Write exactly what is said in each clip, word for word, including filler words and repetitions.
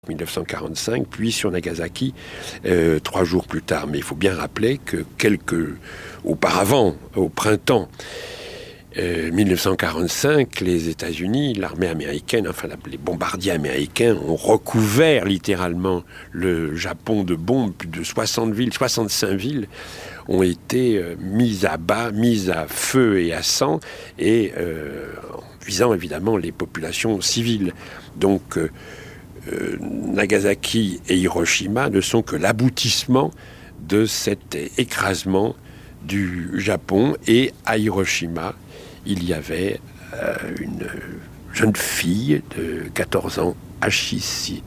dix-neuf cent quarante-cinq, puis sur Nagasaki, euh, trois jours plus tard. Mais il faut bien rappeler que quelques auparavant, au printemps euh, dix-neuf cent quarante-cinq, les États-Unis, l'armée américaine, enfin les bombardiers américains ont recouvert littéralement le Japon de bombes. Plus de soixante villes, soixante-cinq villes ont été euh, mises à bas, mises à feu et à sang, et euh, en visant évidemment les populations civiles. Donc euh, Euh, Nagasaki et Hiroshima ne sont que l'aboutissement de cet écrasement du Japon. Et à Hiroshima, il y avait euh, une jeune fille de quatorze ans, Ashishi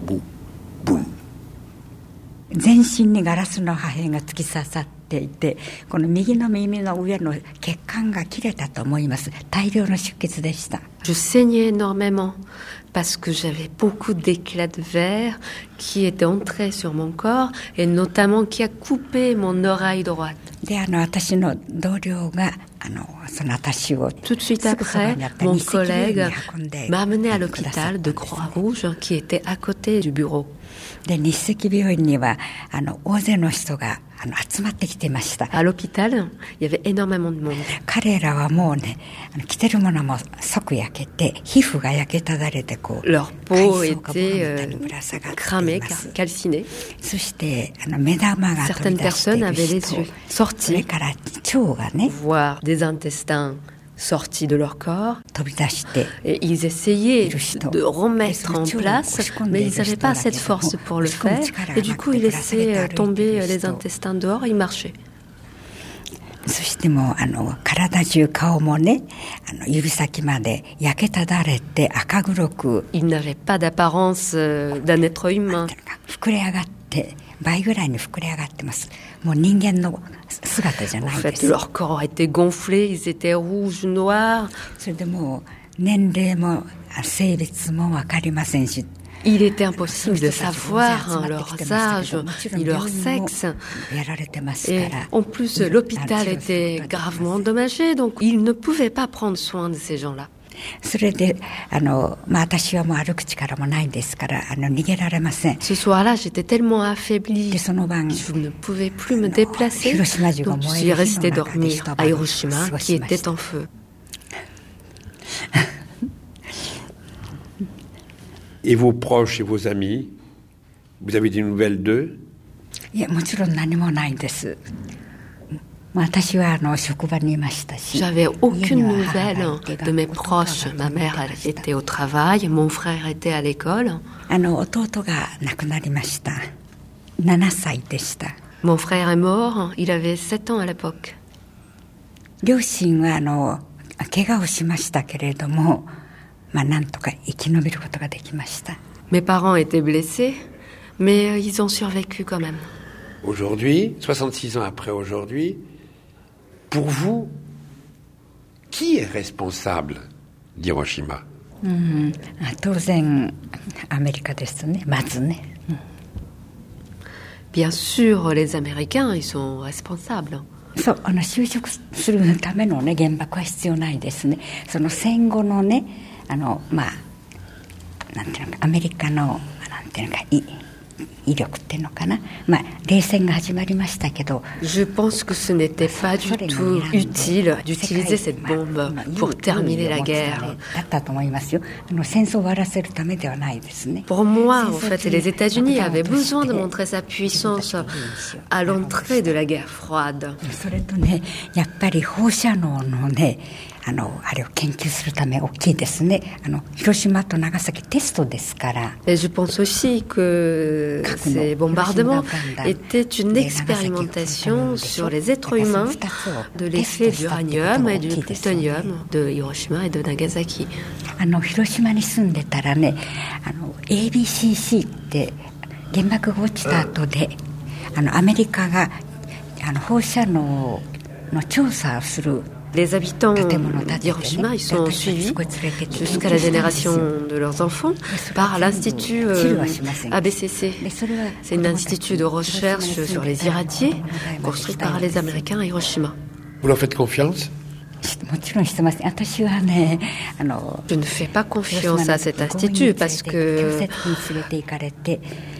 Bun. 全身にガラスの破片が突き刺さっていて、この右の耳の上の血管が切れたと思います。大量の出血でした。 Je saignais énormément parce que j'avais beaucoup d'éclats de verre qui étaient entrés sur mon corps et notamment qui a coupé mon oreille droite. で、あの私の同僚があのその私を Tout de suite après, mon collègue m'a amené à l'hôpital de Croix-Rouge qui était à côté du bureau. で、日赤病院にはあの大勢の人があの集まってきていました。 À l'hôpital, il y avait énormément de monde. 彼らはもうね、あの着てるものも即焼けて、皮膚が焼けただれてこう、 Leur peau était euh, cramée, calcinée. そしてあの目玉が飛び Certaines 出してい personnes る avaient les 人、 yeux そ sortis, れから腸がね voire des intestins sortis de leur corps. 飛び出して、 Et ils essayaient de remettre en place, mais ils n'avaient pas assez de force pour le faire. Et du coup, ils laissaient tomber les intestins dehors et ils marchaient. そしてもうあの体中顔もね、あの指先まで焼けただれて赤黒く、 Ils n'avaient pas d'apparence d'un être humain. 膨れ上がって倍ぐらいに膨れ上がってます。もう人間の姿じゃない En で fait, す。 leur corps était gonflé, ils étaient rouges, noirs. それでもう年齢も性別も分かりませんし、 Il était impossible de savoir hein, leurs âges ni leur sexe. Et en plus, l'hôpital était gravement endommagé, donc ils ne pouvaient pas prendre soin de ces gens-là. それであの、まあ、私はもう歩く力もないですからあの逃げられません。 Ce soir-là, j'étais tellement affaiblie, でその晩 je ne pouvais plus me déplacer. Donc je suis restée dormir à Hiroshima, qui était en feu. Et vos proches et vos amis, vous avez des nouvelles d'eux? いや、もちろん何もないです。私はあの職場にいましたし、 J'avais aucune nouvelle de mes proches. Ma mère elle était au travail, mon frère était à l'école. あの弟が亡くなりました。ななさいでした。 Mon frère est mort, il avait sept ans à l'époque. 両親はあの怪我をしましたけれども、まあなんとか生き延びることができました。 Mes parents étaient blessés, mais ils ont survécu quand même. Aujourd'hui, soixante-six ans après aujourd'hui, pour vous, qui est responsable d'Hiroshima? うん、当然アメリカですね、まずね。うん、 Bien sûr, les Américains, ils sont responsables. そう、あの就職するためのね原爆は必要ないですね。その戦後のね、あのまあなんていうのかアメリカのなんていうのかい威力っていうのかな、まあ冷戦が始まりましたけど、 Je pense que ce n'était pas du tout utile d'utiliser cette bombe pour terminer la guerre. だったと思いますよ。あの戦争を終わらせるためではないですね。 Pour moi, en fait, les États-Unis avaient besoin de montrer sa puissance à l'entrée de la guerre froide. それとね、やっぱり放射能のね、あのあれを研究するため大きいですね。あの広島と長崎テストですから。 Et je pense aussi que ces bombardements étaient une expérimentation sur les êtres humains de l'effet d'uranium et du plutonium de Hiroshima et de Nagasaki. あの広島に住んでたらね、あの エービーシーシー って原爆が落ちた後で、あのアメリカがあの放射能の調査をする。 Les habitants d'Hiroshima, ils sont suivis jusqu'à la génération de leurs enfants par l'Institut euh, A B C C. C'est un institut de recherche sur les irradiés construit par les Américains à Hiroshima. Vous leur faites confiance? Je ne fais pas confiance à cet institut parce que